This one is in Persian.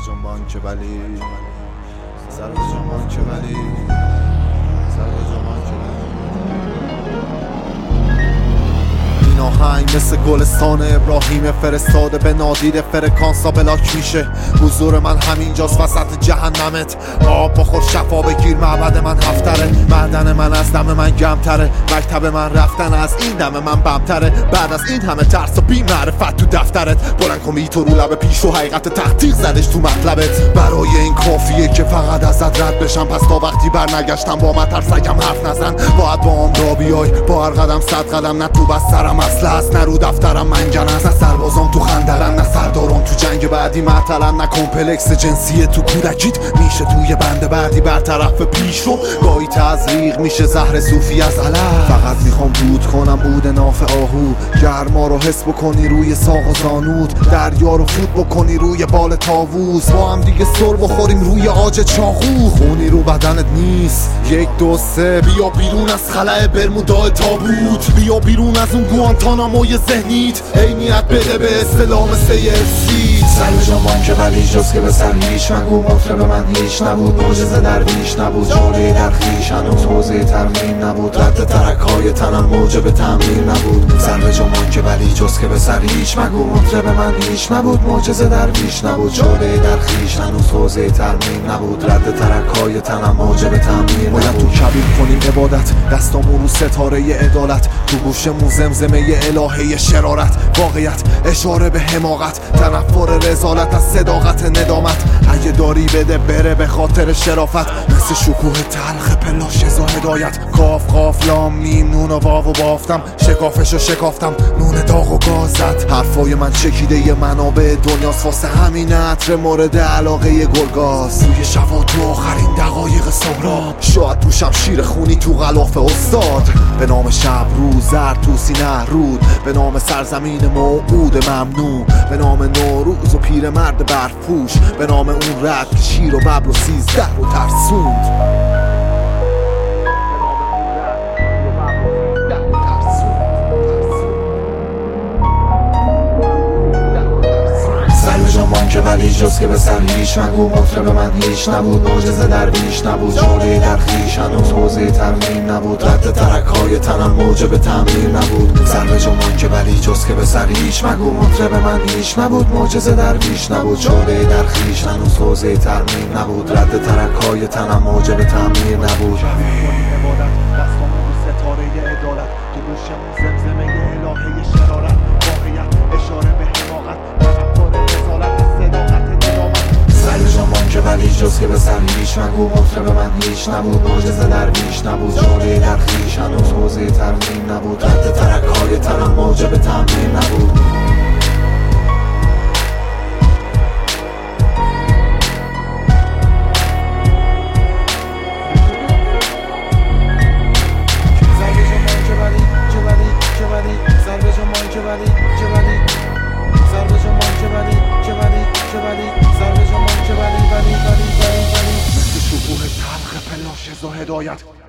جنبان که ولی سر جنبان که ولی سر جنبان که ولی این آهنگ مثل گلستان ابراهیم فرستاده به نادید فرکانسا بلاک میشه. حضور من همینجاست وسط جهنمت. آب بخور شفا بگیر معبد من هفتره. معدن من از دم من گمتره. مکتب من رفتن از این دم من بمتره. بعد از این همه ترس و بی معرفت تو دفترت بلند کن تو رو لب پیش و حقیقت تحقیق زدش تو مطلبت. برای این کافیه که فقط ازت رد بشم. پس تا وقتی بر نگشتم با مترسگم حرف نزن. باید با هم را بیای با هر قدم 100 قدم. نه تو بسترم اصل هست نه رو دفترم منگن است. نه سربازام تو خندرن نه سردارم تو جنگ بعدی معطلن. نه کمپلکس جنسی تو کودکیت میشه توی بند بعدی برطرف پیش رو. گاهی تزریق میشه زهر صوفی از علف. فقط میخوام دود کنم بود ناف آهو. گرما رو حس بکنی روی ساق و زانود. دریا رو فوت بکنی روی بال طاووس. با هم دیگه سر بخوریم روی عاج چاقو. خونی رو بدنت نیست 1 2 3 بیا بیرون از خلأ برمودا تابوت. بیا بیرون از اون گوانتاناموی ذهنیت. عینیت بده به استلام سیرسیت. سر جنبان که ولی جز که به سر هیچ مگو مطرب من هیچ نبود. معجزه درویش نبود. جوله در خویش هنوز حوزه ترمیم نبود. رد ترک‌های تنم موجب تعمیر نبود. سر جنبان که ولی جز که به سر هیچ مگو مطرب من هیچ نبود. معجزه درویش نبود. جوله در خویش هنوز حوزه ترمیم نبود. رد ترک‌های تنم موجب تعمیر نبود. باید تو کبیر کنیم عبادت. دستامون رو ستاره ادالت. تو گوشمون زمزمه الهه شرارت. واقعیت اشاره به حماقت. تنفر رسالت از صداقت ندامت. اگه داری بده بره به خاطر شرافت. مثل شکوه تلخ پلاشز و هدایت. کاف قاف لام میم نون و واو و بافتم. شکافشو شکافتم نون داغ و گازت. حرفای من چکیده منابع دنیاست. واسه همین عطر مورد علاقه گلگاز. روی شوا تو آخرین دقایق سهراب. شاید تو شمشیر خونی تو غلاف استاد. به نام شب روز زرد توسی نهرود. به نام سرزمین موعود ممنوع. به نام نوروز و پیرمرد برفپوش. به نام اون رد که شیر و ببر و 13 رو ترسوند. جنبان که ولی جز که به سر هیچ مگو مطرب من هیچ نبود. معجزه درویش نبود. جوله در خویش هنوز حوزه ترمیم نبود. رد ترک‌های تنم موجب تعمیر نبود. سر جنبان که ولی جز که به سر هیچ مگو مطرب من هیچ نبود. معجزه درویش نبود. جوله در خویش هنوز حوزه ترمیم نبود. رد ترک‌های تنم موجب تعمیر نبود. دستامون رو ستاره عدالت. تو گوشمون زمزمه الهه شرارت. واقعیت اشاره به حماقت. جنبان که ولی جز که به سر هیچ مگو مطرب من هیچ نبود. معجزه درویش نبود. جوله در خویش هنوز حوزه ترمیم نبود. رد ترک‌های تنم موجب تعمیر نبود. شکوه تلخ پلاشز و هدایت.